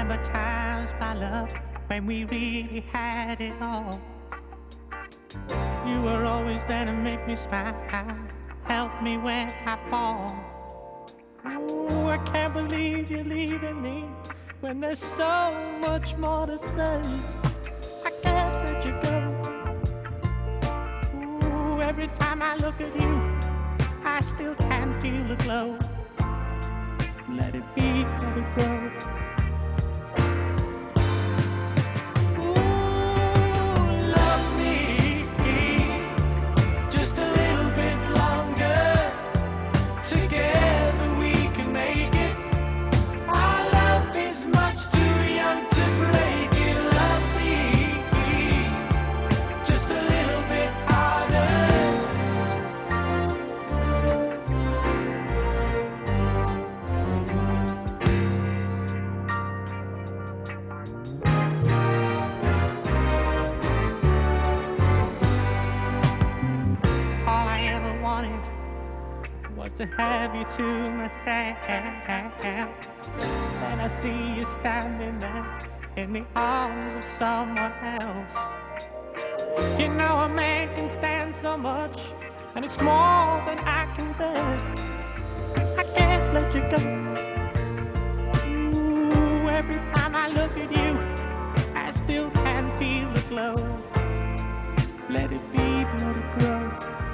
remember times, my love, when we really had it all. You were always there to make me smile, help me when I fall. Ooh, I can't believe you're leaving me when there's so much more to say. I can't let you go. Ooh, every time I look at you, I still can feel the glow. Let it be, let it grow. To have you to myself, and I see you standing there in the arms of someone else. You know a man can stand so much, and it's more than I can bear. I can't let you go. Ooh, every time I look at you, I still can feel the glow. Let it be, let it grow.